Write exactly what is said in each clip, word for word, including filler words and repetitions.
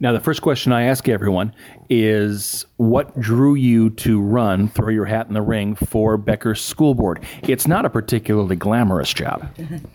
Now, the first question I ask everyone is, what drew you to run, throw your hat in the ring for Becker School Board? It's not a particularly glamorous job.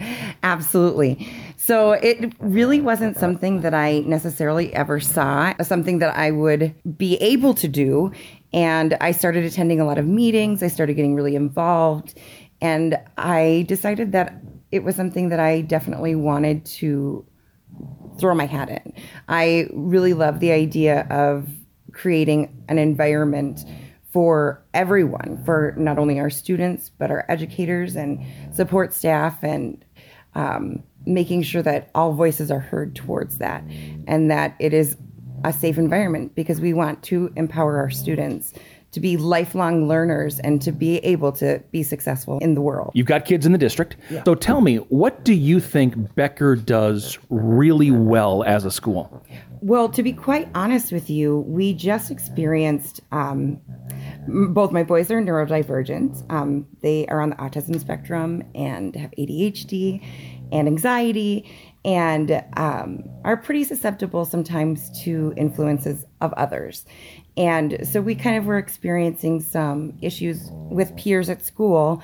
Absolutely. So it really wasn't something that I necessarily ever saw, something that I would be able to do. And I started attending a lot of meetings. I started getting really involved. And I decided that it was something that I definitely wanted to throw my hat in. I really love the idea of creating an environment for everyone, for not only our students, but our educators and support staff, and um, making sure that all voices are heard towards that, and that it is a safe environment, because we want to empower our students to be lifelong learners and to be able to be successful in the world. You've got kids in the district. Yeah. So tell me, what do you think Becker does really well as a school? Well, to be quite honest with you, we just experienced, um, both my boys are neurodivergent. Um, they are on the autism spectrum and have A D H D and anxiety, and um, are pretty susceptible sometimes to influences of others. And so we kind of were experiencing some issues with peers at school,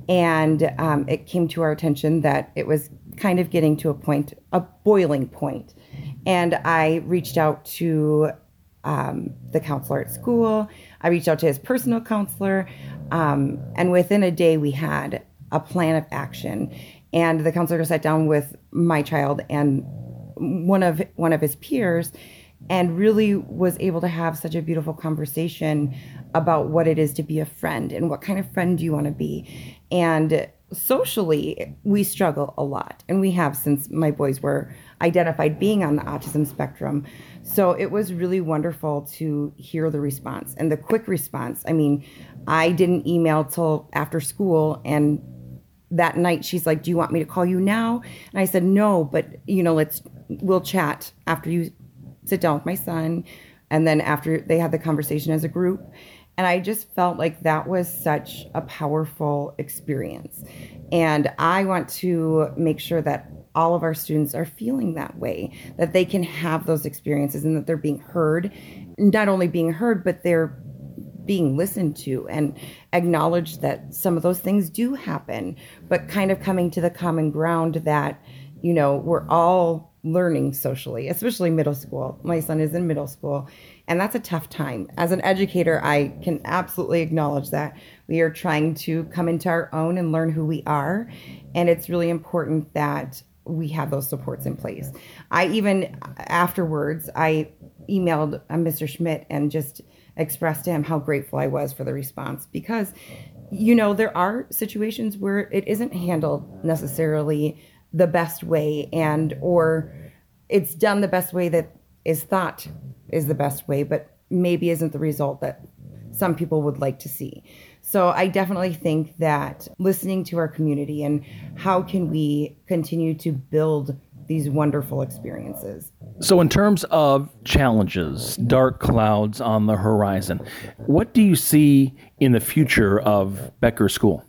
and um, it came to our attention that it was kind of getting to a point, a boiling point. And I reached out to um, the counselor at school. I reached out to his personal counselor, um, and within a day we had a plan of action. And the counselor sat down with my child and one of one of his peers, and really was able to have such a beautiful conversation about what it is to be a friend and what kind of friend do you want to be. And socially, we struggle a lot, and we have since my boys were identified being on the autism spectrum. So it was really wonderful to hear the response and the quick response. I mean, I didn't email till after school, and that night she's like, "Do you want me to call you now?" And I said, "No, but you know, let's we'll chat after you sit down with my son." And then after they had the conversation as a group. And I just felt like that was such a powerful experience. And I want to make sure that all of our students are feeling that way, that they can have those experiences and that they're being heard, not only being heard, but they're being listened to, and acknowledge that some of those things do happen, but kind of coming to the common ground that, you know, we're all learning socially, especially middle school. My son is in middle school, and that's a tough time. As an educator, I can absolutely acknowledge that we are trying to come into our own and learn who we are, and it's really important that we have those supports in place. I even, afterwards, I emailed uh, Mister Schmidt and just expressed to him how grateful I was for the response, because, you know, there are situations where it isn't handled necessarily the best way, and or it's done the best way that is thought is the best way, but maybe isn't the result that some people would like to see. So I definitely think that listening to our community and how can we continue to build these wonderful experiences. So in terms of challenges, dark clouds on the horizon, what do you see in the future of Becker School?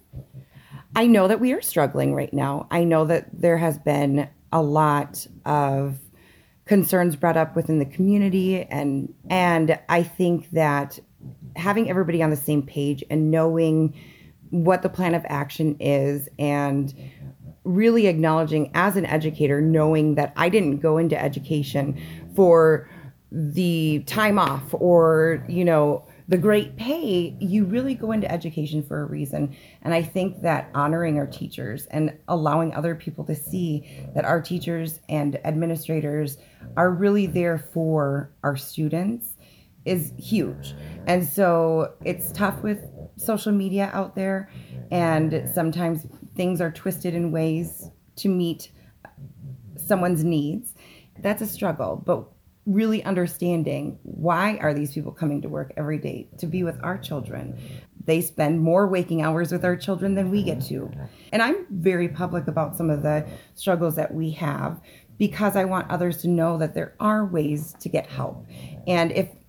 I know that we are struggling right now. I know that there has been a lot of concerns brought up within the community, and and I think that having everybody on the same page and knowing what the plan of action is, and really acknowledging as an educator, knowing that I didn't go into education for the time off or, you know, the great pay. You really go into education for a reason. And I think that honoring our teachers and allowing other people to see that our teachers and administrators are really there for our students is huge. And so it's tough with social media out there, and sometimes things are twisted in ways to meet someone's needs. That's a struggle, but really understanding why are these people coming to work every day to be with our children. They spend more waking hours with our children than we get to. And I'm very public about some of the struggles that we have, because I want others to know that there are ways to get help. And if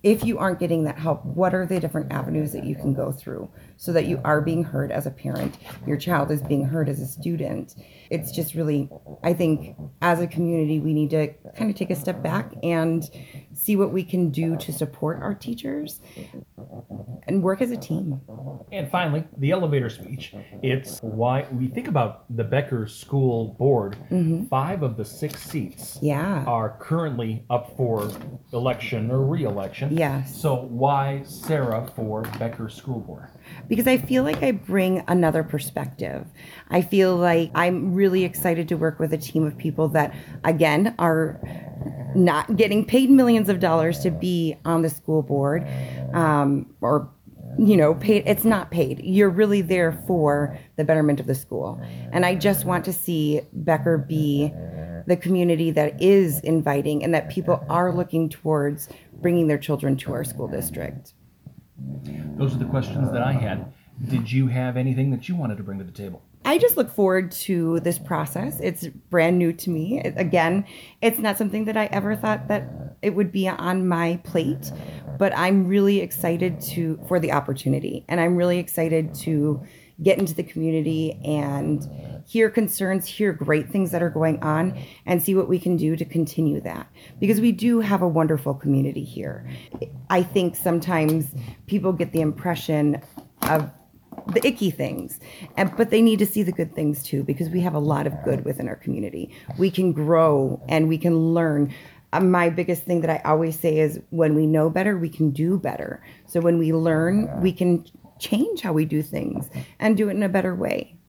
if you aren't getting that help, what are the different avenues that you can go through so that you are being heard as a parent, your child is being heard as a student? It's just really, I think, as a community, we need to kind of take a step back and see what we can do to support our teachers and work as a team. And finally, the elevator speech. It's why we think about the Becker School Board. Mm-hmm. Five of the six seats yeah. are currently up for election or re-election. Yes. So why Sarah for Becker School Board? Because I feel like I bring another perspective. I feel like I'm really excited to work with a team of people that, again, are not getting paid millions of dollars to be on the school board, um, or, you know, paid. It's not paid. You're really there for the betterment of the school. And I just want to see Becker be the community that is inviting and that people are looking towards bringing their children to our school district. Those are the questions that I had. Did you have anything that you wanted to bring to the table? I just look forward to this process. It's brand new to me. It, again, it's not something that I ever thought that it would be on my plate, but I'm really excited to for the opportunity, and I'm really excited to get into the community and hear concerns, hear great things that are going on, and see what we can do to continue that. Because we do have a wonderful community here. I think sometimes people get the impression of the icky things, and, but they need to see the good things too, because we have a lot of good within our community. We can grow and we can learn. Uh, my biggest thing that I always say is when we know better, we can do better. So when we learn, we can change how we do things and do it in a better way.